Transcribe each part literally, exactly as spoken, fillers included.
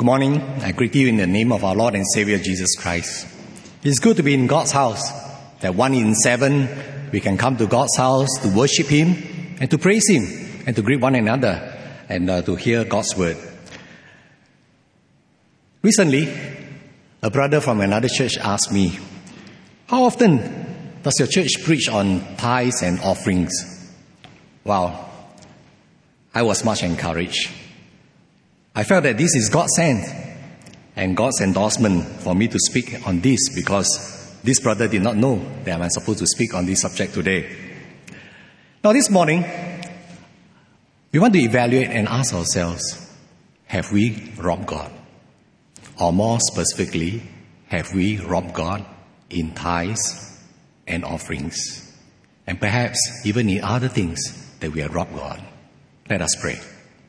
Good morning. I greet you in the name of our Lord and Savior Jesus Christ. It's good to be in God's house, that one in seven we can come to God's house to worship Him and to praise Him and to greet one another and uh, to hear God's word. Recently, a brother from another church asked me, how often does your church preach on tithes and offerings? Wow, I was much encouraged. I felt that this is God's sent and God's endorsement for me to speak on this, because this brother did not know that I'm supposed to speak on this subject today. Now this morning, we want to evaluate and ask ourselves, have we robbed God? Or more specifically, have we robbed God in tithes and offerings? And perhaps even in other things that we have robbed God. Let us pray.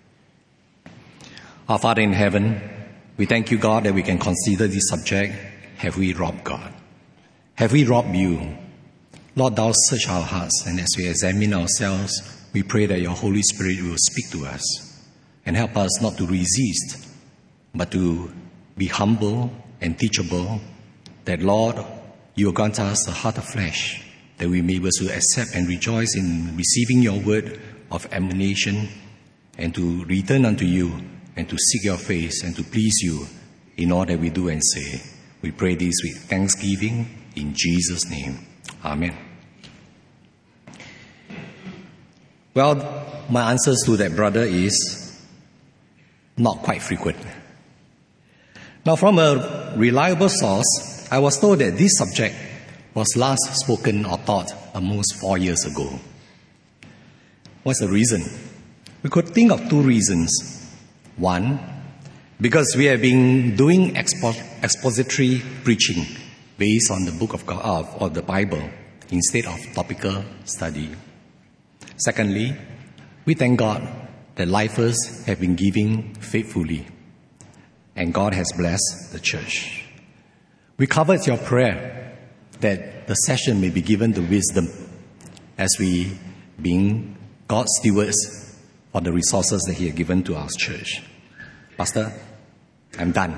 Our Father in heaven, we thank you, God, that we can consider this subject. Have we robbed God? Have we robbed you? Lord, thou search our hearts, and as we examine ourselves, we pray that your Holy Spirit will speak to us and help us not to resist, but to be humble and teachable, that, Lord, you will grant us a heart of flesh, that we may be able to accept and rejoice in receiving your word of admonition, and to return unto you, and to seek your face, and to please you in all that we do and say. We pray this with thanksgiving in Jesus' name. Amen. Well, my answers to that brother is not quite frequent. Now, from a reliable source, I was told that this subject was last spoken or taught almost four years ago. What's the reason? We could think of two reasons. One, because we have been doing expo- expository preaching based on the book of God, uh, or the Bible, instead of topical study. Secondly, we thank God that lifers have been giving faithfully, and God has blessed the church. We covered your prayer that the session may be given the wisdom as we, being God's stewards, for the resources that He has given to our church. Pastor, I'm done.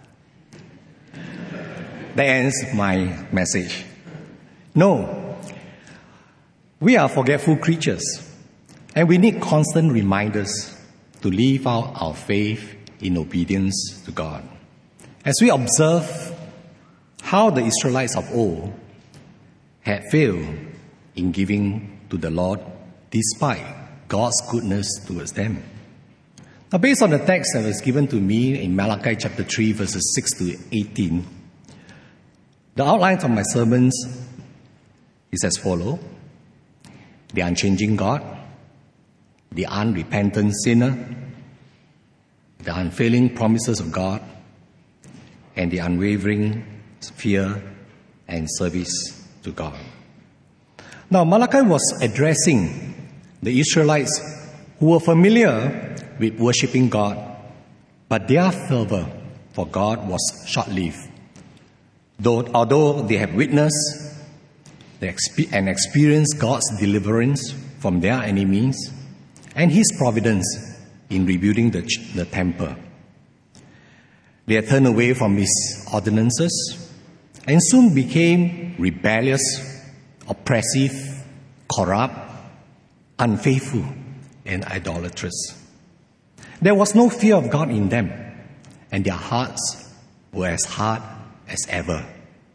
That ends my message. No, we are forgetful creatures, and we need constant reminders to live out our faith in obedience to God. As we observe how the Israelites of old had failed in giving to the Lord despite God's goodness towards them. Now, based on the text that was given to me in Malachi chapter three, verses six to eighteen, the outline of my sermons is as follows: the unchanging God, the unrepentant sinner, the unfailing promises of God, and the unwavering fear and service to God. Now, Malachi was addressing the Israelites who were familiar with worshipping God, but their fervor for God was short-lived. Though, although they have witnessed and experienced God's deliverance from their enemies and His providence in rebuilding the, the temple, they had turned away from His ordinances and soon became rebellious, oppressive, corrupt, unfaithful, and idolatrous. There was no fear of God in them, and their hearts were as hard as ever.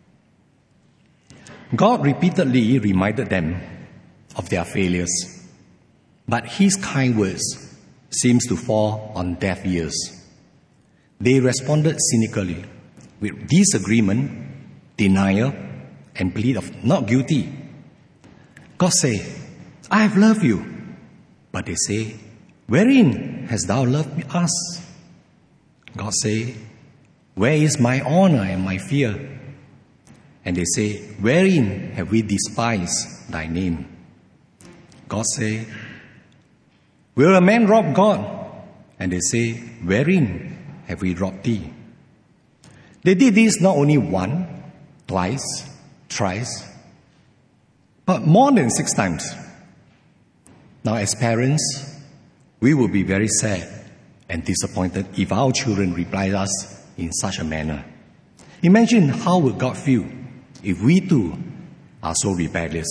God repeatedly reminded them of their failures, but His kind words seems to fall on deaf ears. They responded cynically with disagreement, denial, and plea of not guilty. God said, I have loved you. But they say, wherein hast thou loved us? God say, where is my honor and my fear? And they say, wherein have we despised thy name? God say, will a man rob God? And they say, wherein have we robbed thee? They did this not only one, twice, thrice, but more than six times. Now, as parents, we will be very sad and disappointed if our children reply us in such a manner. Imagine how would God feel if we too are so rebellious.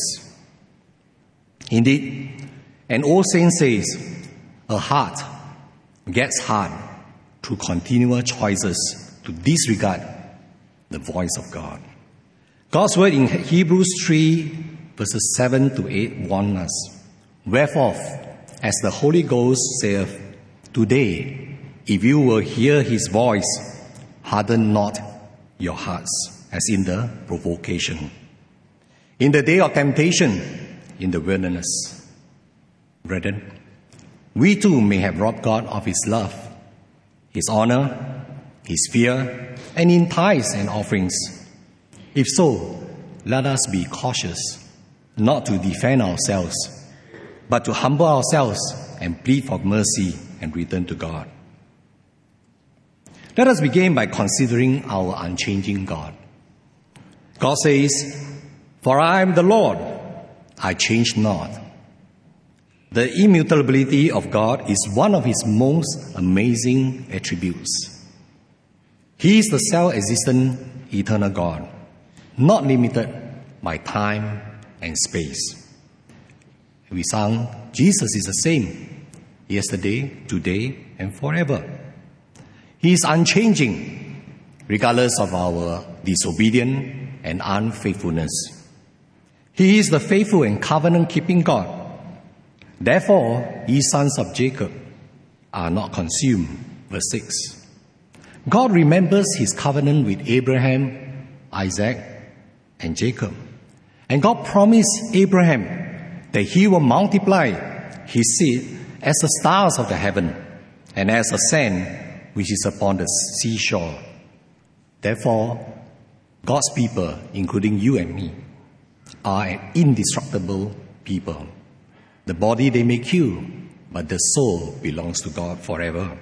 Indeed, an old saying says, a heart gets hard through continual choices to disregard the voice of God. God's word in Hebrews three, verses seven to eight warn us, wherefore, as the Holy Ghost saith, today, if you will hear his voice, harden not your hearts, as in the provocation, in the day of temptation in the wilderness. Brethren, we too may have robbed God of his love, his honor, his fear, and in tithes and offerings. If so, let us be cautious, not to defend ourselves, but to humble ourselves and plead for mercy and return to God. Let us begin by considering our unchanging God. God says, for I am the Lord, I change not. The immutability of God is one of his most amazing attributes. He is the self-existent, eternal God, not limited by time and space. We sang, Jesus is the same, yesterday, today, and forever. He is unchanging, regardless of our disobedience and unfaithfulness. He is the faithful and covenant-keeping God. Therefore, ye sons of Jacob are not consumed. Verse six. God remembers his covenant with Abraham, Isaac, and Jacob. And God promised Abraham that he will multiply his seed as the stars of the heaven and as the sand which is upon the seashore. Therefore, God's people, including you and me, are an indestructible people. The body they may kill, but the soul belongs to God forever.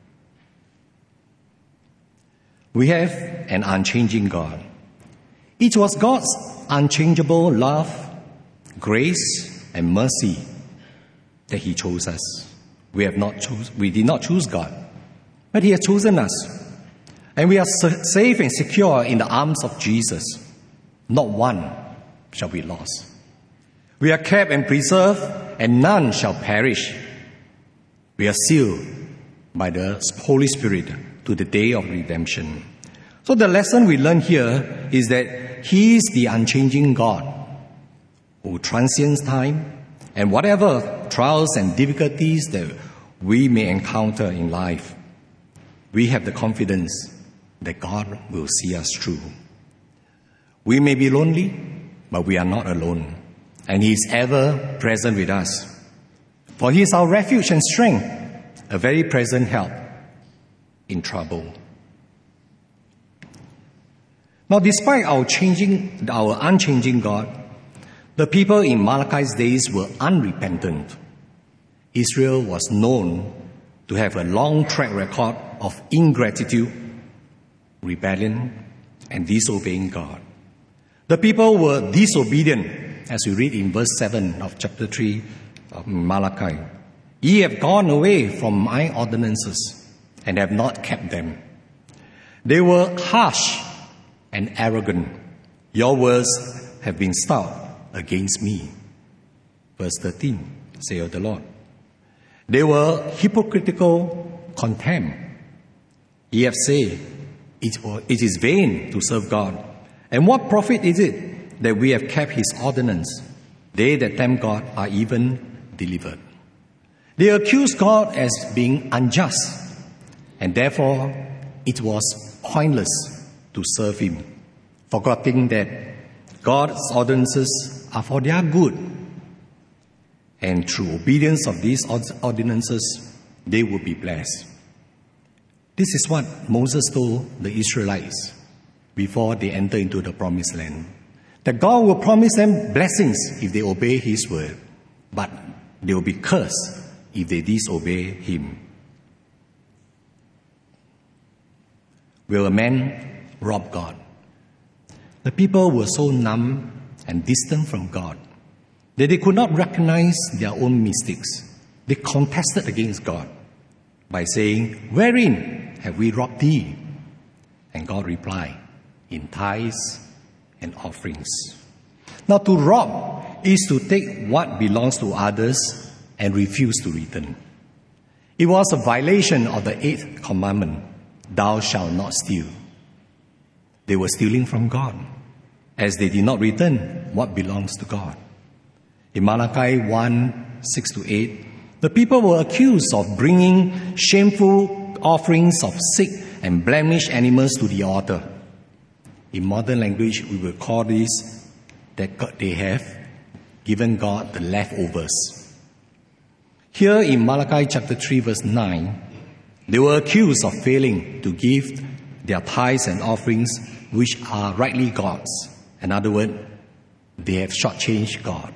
We have an unchanging God. It was God's unchangeable love, grace, and mercy that he chose us. We have not choose, we did not choose God, but he has chosen us. And we are safe and secure in the arms of Jesus. Not one shall be lost. We are kept and preserved, and none shall perish. We are sealed by the Holy Spirit to the day of redemption. So the lesson we learn here is that he is the unchanging God who transcends time and whatever trials and difficulties that we may encounter in life. We have the confidence that God will see us through. We may be lonely, but we are not alone. And he is ever present with us. For he is our refuge and strength, a very present help in trouble. Now, despite our changing, our unchanging God, the people in Malachi's days were unrepentant. Israel was known to have a long track record of ingratitude, rebellion, and disobeying God. The people were disobedient, as we read in verse seven of chapter three of Malachi. Ye have gone away from my ordinances and have not kept them. They were harsh and arrogant. Your words have been stout against me. Verse thirteen, saith the Lord. They were hypocritical contempt. Ye have said, it, it is vain to serve God. And what profit is it that we have kept his ordinance? They that tempt God are even delivered. They accuse God as being unjust, and therefore it was pointless to serve him, forgetting that God's ordinances are for their good, and through obedience of these ordinances, they will be blessed. This is what Moses told the Israelites before they enter into the promised land. That God will promise them blessings if they obey his word, but they will be cursed if they disobey him. Will a man rob God? The people were so numb and distant from God that they could not recognize their own mistakes. They contested against God. by saying, "Wherein have we robbed thee?" And God replied, "In tithes and offerings." Now, to rob is to take what belongs to others and refuse to return. It was a violation of the eighth commandment, "Thou shalt not steal." They were stealing from God, as they did not return what belongs to God. In Malachi one, six to eight, the people were accused of bringing shameful offerings of sick and blemished animals to the altar. In modern language, we will call this that they have given God the leftovers. Here in Malachi chapter three, verse nine, they were accused of failing to give their tithes and offerings, which are rightly God's. In other words, they have shortchanged God.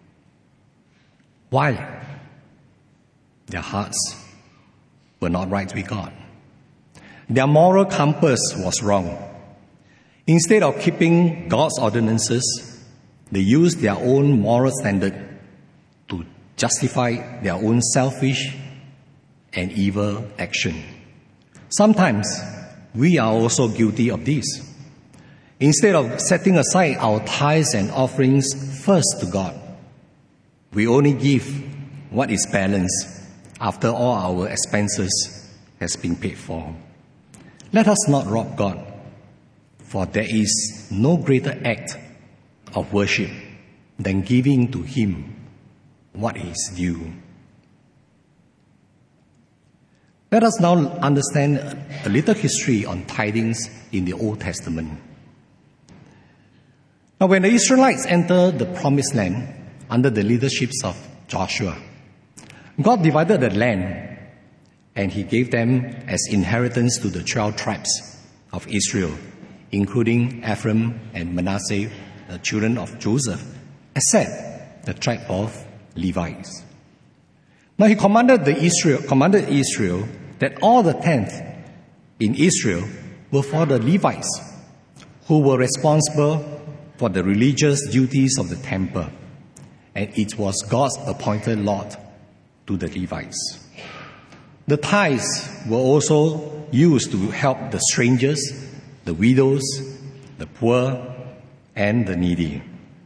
Why? Their hearts were not right with God. Their moral compass was wrong. Instead of keeping God's ordinances, they used their own moral standard to justify their own selfish and evil action. Sometimes we are also guilty of this. Instead of setting aside our tithes and offerings first to God, we only give what is balanced after all our expenses has been paid for. Let us not rob God, for there is no greater act of worship than giving to Him what is due. Let us now understand a little history on tithings in the Old Testament. Now, when the Israelites entered the Promised Land under the leadership of Joshua, God divided the land and He gave them as inheritance to the twelve tribes of Israel, including Ephraim and Manasseh, the children of Joseph, except the tribe of Levites. Now He commanded the Israel commanded Israel that all the tenth in Israel were for the Levites, who were responsible for the religious duties of the temple, and it was God's appointed lot to the Levites. The tithes were also used to help the strangers, the widows, the poor, and the needy.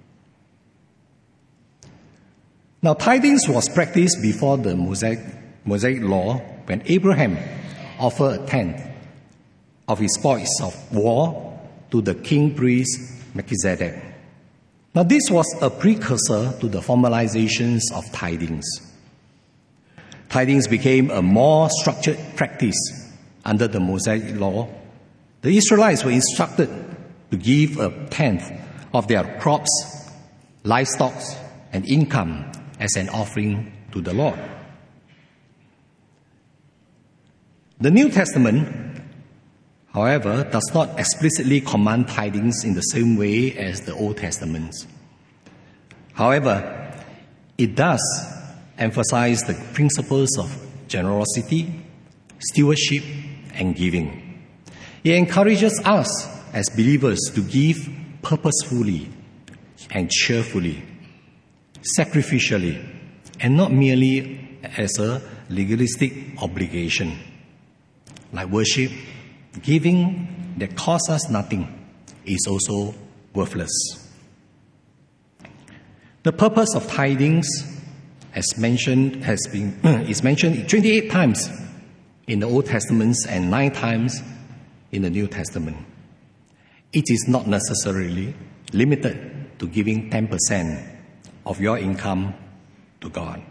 Now, tithings was practiced before the Mosaic, Mosaic law when Abraham offered a tenth of his spoils of war to the king priest Melchizedek. Now, this was a precursor to the formalizations of tithings. Tithings became a more structured practice under the Mosaic law. The Israelites were instructed to give a tenth of their crops, livestock, and income as an offering to the Lord. The New Testament, however, does not explicitly command tithings in the same way as the Old Testament. However, it does emphasize the principles of generosity, stewardship, and giving. It encourages us as believers to give purposefully and cheerfully, sacrificially, and not merely as a legalistic obligation. Like worship, giving that costs us nothing is also worthless. The purpose of tithings, as mentioned, has been is mentioned twenty-eight times in the Old Testament and nine times in the New Testament. It is not necessarily limited to giving ten percent of your income to God.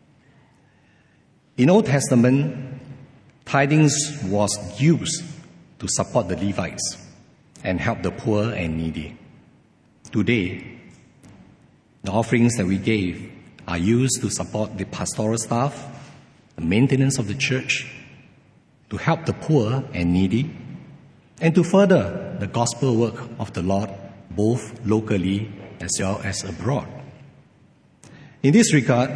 In Old Testament, tithings was used to support the Levites and help the poor and needy. Today, the offerings that we gave are used to support the pastoral staff, the maintenance of the church, to help the poor and needy, and to further the gospel work of the Lord, both locally as well as abroad. In this regard,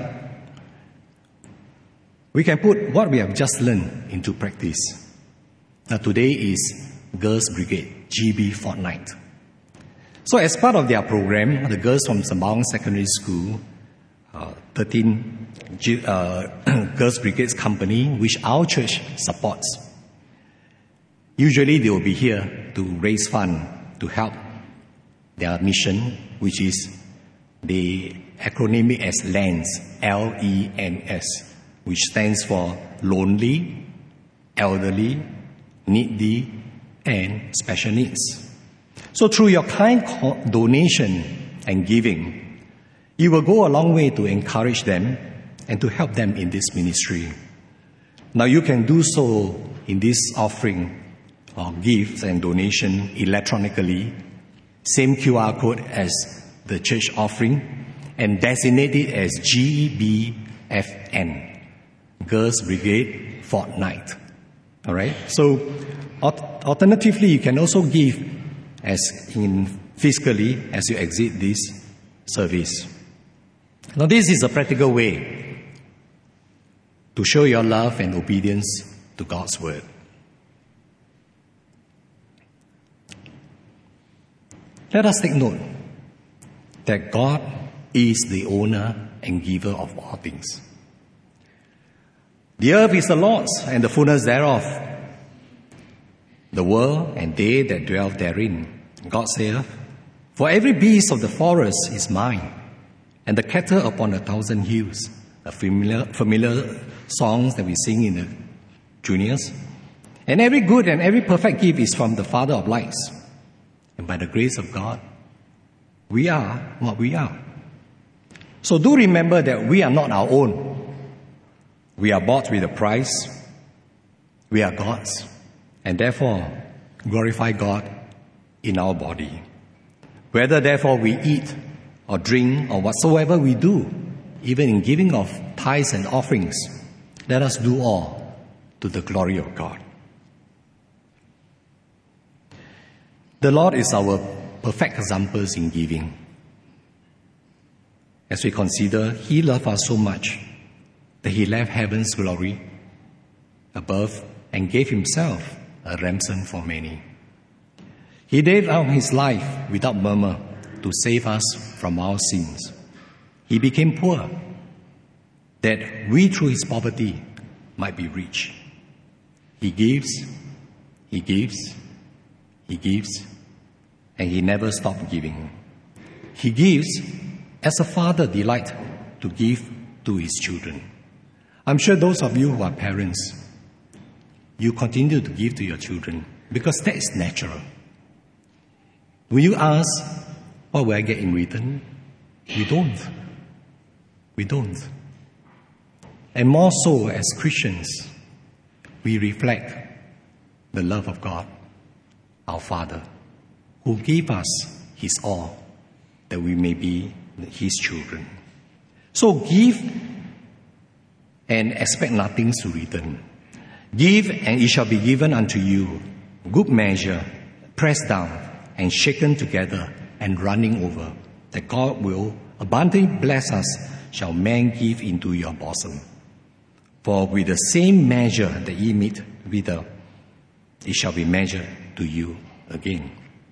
we can put what we have just learned into practice. Now, today is Girls Brigade, G B Fortnight. So as part of their program, the girls from Sembawang Secondary School uh, thirteen uh, Girls Brigades Company, which our church supports. Usually they will be here to raise funds to help their mission, which is the acronym as LENS, L E N S, which stands for Lonely, Elderly, Needy, and Special Needs. So through your kind donation and giving, you will go a long way to encourage them and to help them in this ministry. Now you can do so in this offering or gifts and donation electronically, same Q R code as the church offering, and designate it as G B F N, Girls Brigade Fortnight. All right? So alternatively, you can also give as in physically as you exit this service. Now this is a practical way to show your love and obedience to God's word. Let us take note that God is the owner and giver of all things. The earth is the Lord's and the fullness thereof, the world and they that dwell therein. God saith, for every beast of the forest is mine, and the cattle upon a thousand hills. A familiar, familiar songs that we sing in the juniors. And every good and every perfect gift is from the Father of lights. And by the grace of God, we are what we are. So do remember that we are not our own. We are bought with a price. We are God's. And therefore, glorify God in our body. Whether therefore we eat or drink or whatsoever we do, even in giving of tithes and offerings, let us do all to the glory of God. The Lord is our perfect examples in giving. As we consider, He loved us so much that He left heaven's glory above and gave Himself a ransom for many. He laid out His life without murmur to save us from our sins. He became poor that we through His poverty might be rich. He gives, He gives, He gives, and He never stopped giving. He gives as a father delights to give to his children. I'm sure those of you who are parents, you continue to give to your children because that is natural. Will you ask, what will I get in return? We don't. We don't. And more so as Christians, we reflect the love of God, our Father, who gave us His all, that we may be His children. So give and expect nothing to return. Give and it shall be given unto you, good measure, pressed down and shaken together and running over, that God will abundantly bless us, shall man give into your bosom. For with the same measure that ye meet withal, it shall be measured to you again.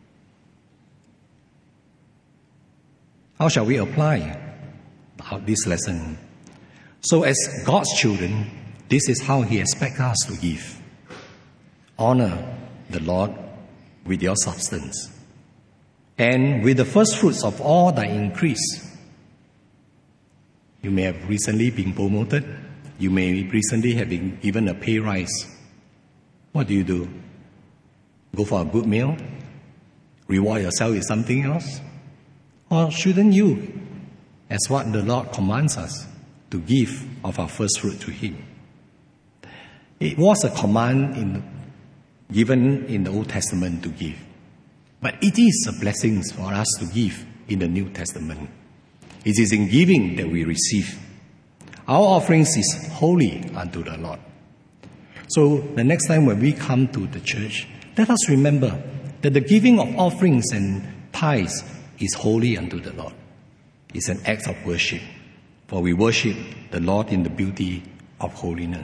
How shall we apply this lesson? So as God's children, this is how He expects us to give. Honor the Lord with your substance, and with the first fruits of all thy increase. You may have recently been promoted. You may recently have been given a pay rise. What do you do? Go for a good meal? Reward yourself with something else? Or shouldn't you, as what the Lord commands us, to give of our first fruit to Him? It was a command in, given in the Old Testament to give. But it is a blessing for us to give in the New Testament. It is in giving that we receive. Our offerings is holy unto the Lord. So the next time when we come to the church, let us remember that the giving of offerings and tithes is holy unto the Lord. It's an act of worship, for we worship the Lord in the beauty of holiness.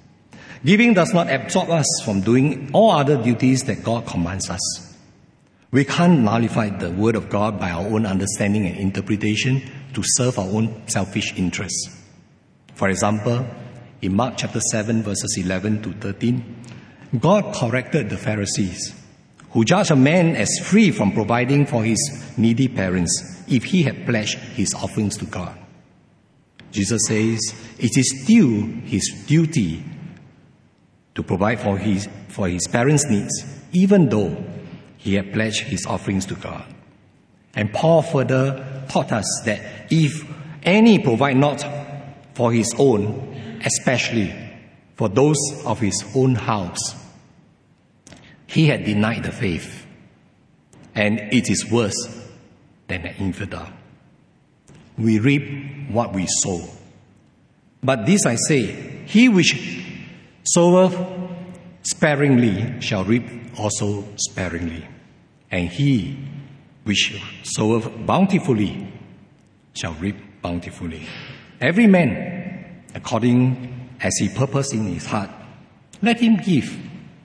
Giving does not absorb us from doing all other duties that God commands us. We can't nullify the Word of God by our own understanding and interpretation to serve our own selfish interests. For example, in Mark chapter seven, verses eleven to thirteen, God corrected the Pharisees, who judged a man as free from providing for his needy parents if he had pledged his offerings to God. Jesus says it is still his duty to provide for his, for his parents' needs, even though he had pledged his offerings to God. And Paul further taught us that if any provide not for his own, especially for those of his own house, he had denied the faith, and it is worse than an infidel. We reap what we sow. But this I say, he which soweth sparingly shall reap also sparingly, and he which soweth bountifully shall reap bountifully. Every man, according as he purposed in his heart, let him give,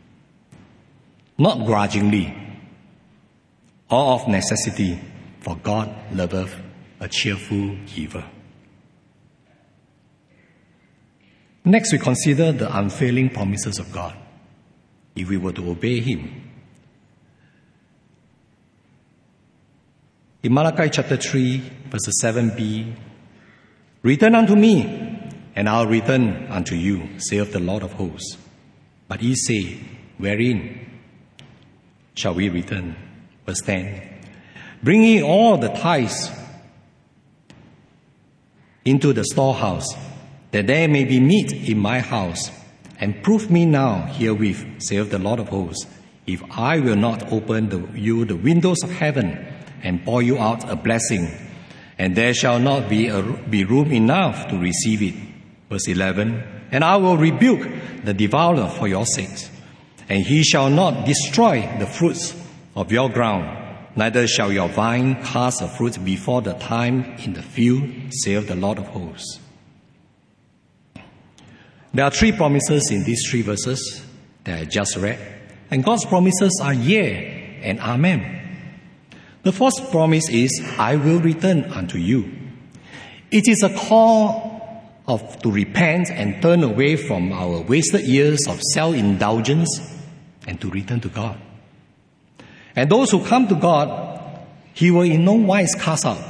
not grudgingly, or of necessity, for God loveth a cheerful giver. Next, we consider the unfailing promises of God, if we were to obey Him. In Malachi chapter three, verses seven b, return unto me, and I'll return unto you, saith the Lord of hosts. But ye say, wherein shall we return? Verse ten, bring ye all the tithes into the storehouse, that there may be meat in my house, and prove me now herewith, saith the Lord of hosts, if I will not open the, you the windows of heaven, and pour you out a blessing, and there shall not be, a, be room enough to receive it. Verse eleven, and I will rebuke the devourer for your sakes, and he shall not destroy the fruits of your ground, neither shall your vine cast a fruit before the time in the field, saith the Lord of hosts. There are three promises in these three verses that I just read, and God's promises are yea and amen. The first promise is, I will return unto you. It is a call of to repent and turn away from our wasted years of self-indulgence and to return to God. And those who come to God, He will in no wise cast out.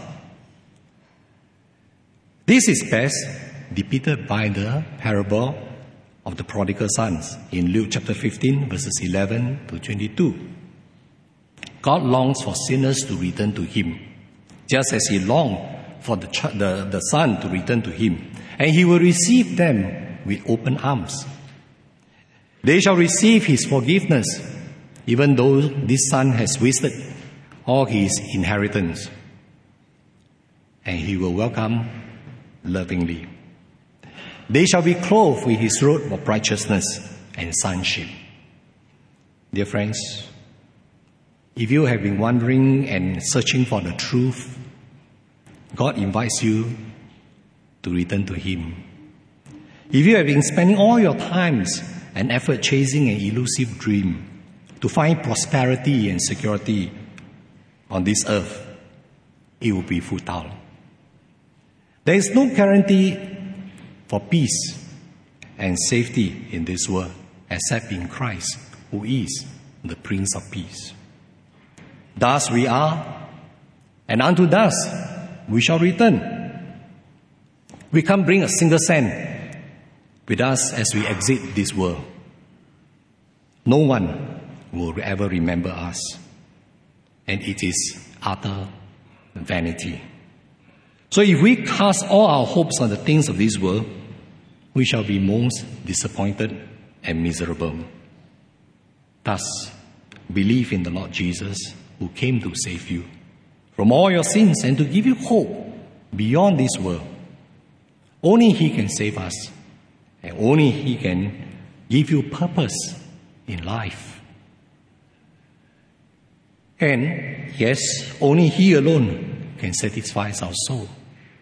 This is best depicted by the parable of the prodigal sons in Luke chapter fifteen, verses eleven to twenty-two. God longs for sinners to return to Him, just as He longed for the, ch- the, the son to return to Him, and He will receive them with open arms. They shall receive His forgiveness, even though this son has wasted all his inheritance, and He will welcome lovingly. They shall be clothed with His robe of righteousness and sonship. Dear friends, if you have been wondering and searching for the truth, God invites you to return to Him. If you have been spending all your times and effort chasing an elusive dream to find prosperity and security on this earth, it will be futile. There is no guarantee for peace and safety in this world except in Christ, who is the Prince of Peace. Thus we are, and unto thus we shall return. We can't bring a single cent with us as we exit this world. No one will ever remember us, and it is utter vanity. So if we cast all our hopes on the things of this world, we shall be most disappointed and miserable. Thus, believe in the Lord Jesus, who came to save you from all your sins and to give you hope beyond this world. Only He can save us, and only He can give you purpose in life. And yes, only He alone can satisfy our soul.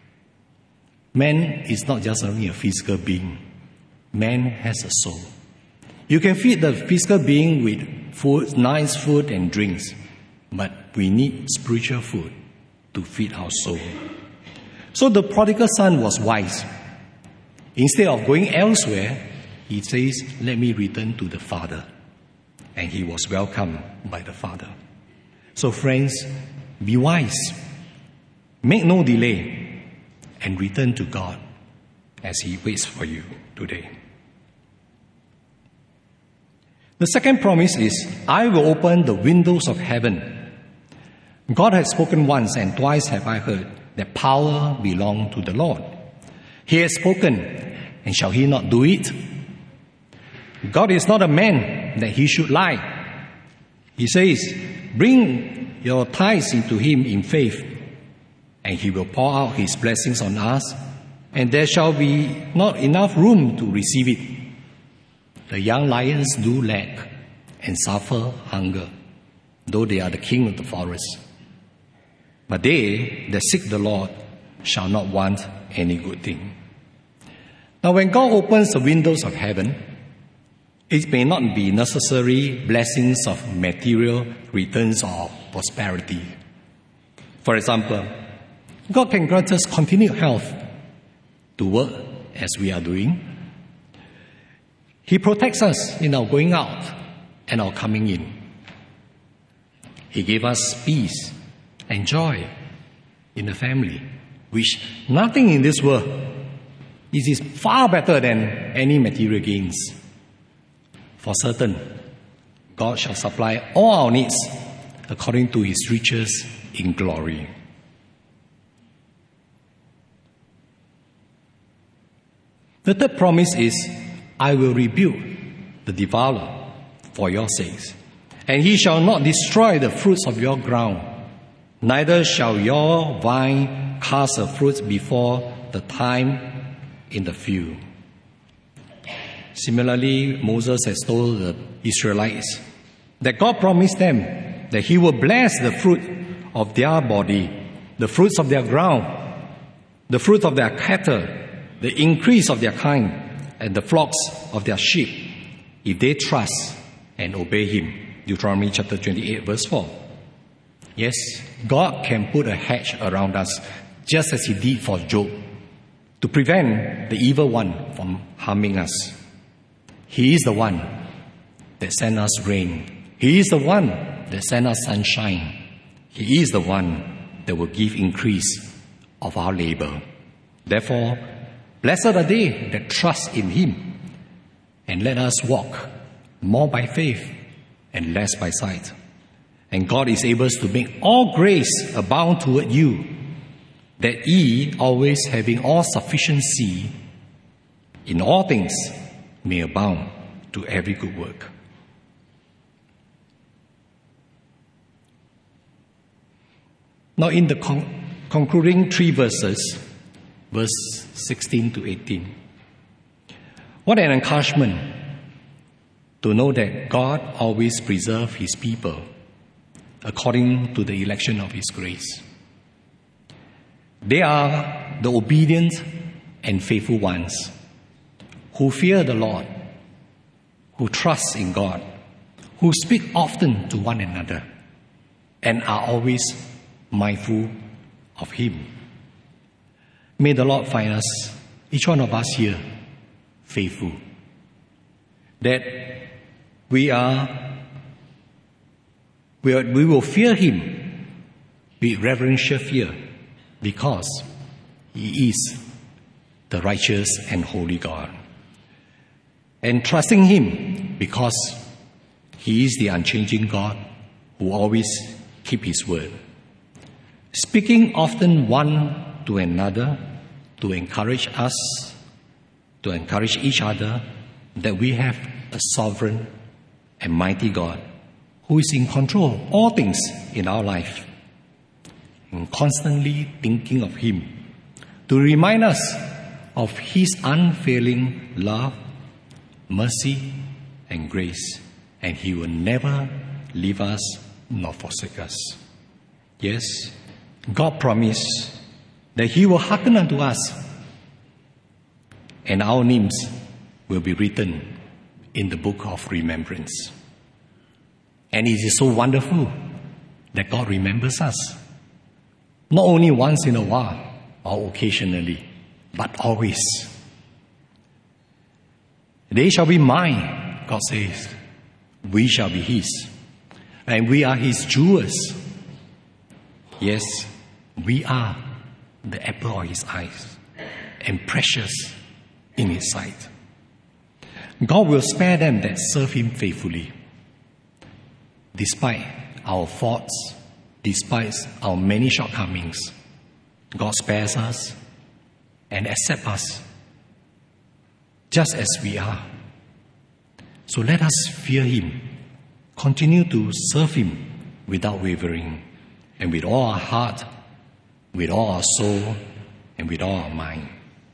Man is not just only a physical being. Man has a soul. You can feed the physical being with food, nice food and drinks, but we need spiritual food to feed our soul. So the prodigal son was wise. Instead of going elsewhere, he says, let me return to the Father. And he was welcomed by the Father. So friends, be wise. Make no delay and return to God as He waits for you today. The second promise is, I will open the windows of heaven. God has spoken once, and twice have I heard that power belongs to the Lord. He has spoken, and shall He not do it? God is not a man that He should lie. He says, bring your tithes into Him in faith, and He will pour out His blessings on us, and there shall be not enough room to receive it. The young lions do lack and suffer hunger, though they are the king of the forest. But they that seek the Lord shall not want any good thing. Now, when God opens the windows of heaven, it may not be necessary blessings of material returns or prosperity. For example, God can grant us continued health to work as we are doing. He protects us in our going out and our coming in. He gave us peace and joy in the family, which nothing in this world is far better than any material gains. For certain, God shall supply all our needs according to His riches in glory. The third promise is, I will rebuke the devourer for your sakes, and he shall not destroy the fruits of your ground, neither shall your vine cast her fruits before the time in the field. Similarly, Moses has told the Israelites that God promised them that He will bless the fruit of their body, the fruits of their ground, the fruit of their cattle, the increase of their kind, and the flocks of their sheep, if they trust and obey Him. Deuteronomy chapter twenty-eight, verse four. Yes, God can put a hedge around us, just as He did for Job, to prevent the evil one from harming us. He is the one that sent us rain. He is the one that sent us sunshine. He is the one that will give increase of our labor. Therefore, blessed are they that trust in Him, and let us walk more by faith and less by sight. And God is able to make all grace abound toward you, that ye, always having all sufficiency in all things, may abound to every good work. Now, in the con- concluding three verses, verse sixteen to eighteen, what an encouragement to know that God always preserves His people according to the election of His grace. They are the obedient and faithful ones who fear the Lord, who trust in God, who speak often to one another, and are always mindful of Him. May the Lord find us, each one of us here, faithful. That we are, we, are, we will fear Him with reverential fear, because He is the righteous and holy God. And trusting Him because He is the unchanging God who always keeps His word. Speaking often one to another to encourage us, to encourage each other that we have a sovereign and mighty God who is in control of all things in our life. And constantly thinking of Him to remind us of His unfailing love, mercy, and grace, and He will never leave us nor forsake us. Yes, God promised that He will hearken unto us, and our names will be written in the book of remembrance. And it is so wonderful that God remembers us. Not only once in a while or occasionally, but always. They shall be mine, God says. We shall be His. And we are His jewels. Yes, we are the apple of His eyes and precious in His sight. God will spare them that serve Him faithfully. Despite our faults, despite our many shortcomings, God spares us and accepts us just as we are. So let us fear Him, continue to serve Him without wavering, and with all our heart, with all our soul, and with all our mind.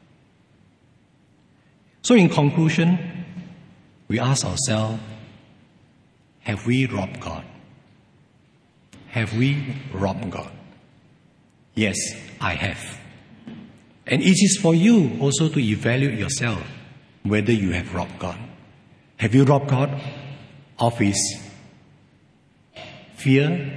So in conclusion, we ask ourselves, have we robbed God? Have we robbed God? Yes, I have. And it is for you also to evaluate yourself whether you have robbed God. Have you robbed God of His fear,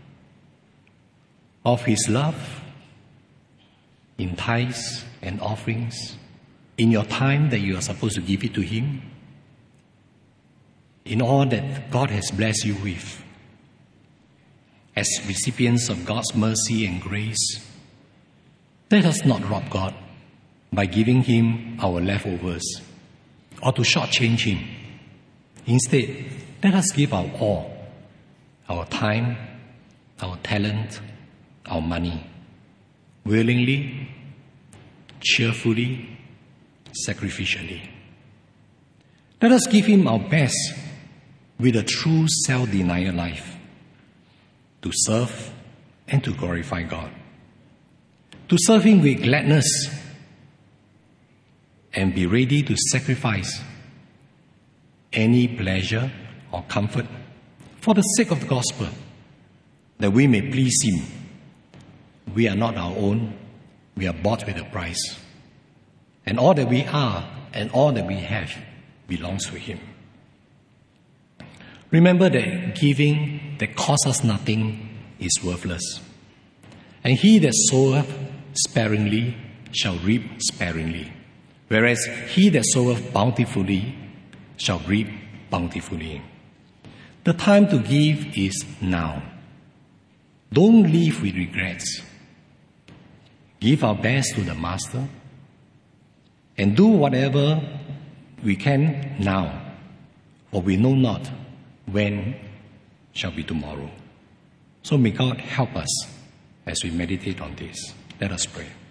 of His love, in tithes and offerings, in your time that you are supposed to give it to Him, in all that God has blessed you with, as recipients of God's mercy and grace? Let us not rob God by giving Him our leftovers or to shortchange Him. Instead, let us give our all, our time, our talent, our money, willingly, cheerfully, sacrificially. Let us give Him our best with a true self-denial life, to serve and to glorify God, to serve Him with gladness and be ready to sacrifice any pleasure or comfort for the sake of the gospel, that we may please Him. We are not our own, we are bought with a price. And all that we are and all that we have belongs to Him. Remember that giving that costs us nothing is worthless. And he that soweth sparingly shall reap sparingly, whereas he that soweth bountifully shall reap bountifully. The time to give is now. Don't live with regrets. Give our best to the Master and do whatever we can now, for we know not when shall be tomorrow. So may God help us as we meditate on this. Let us pray.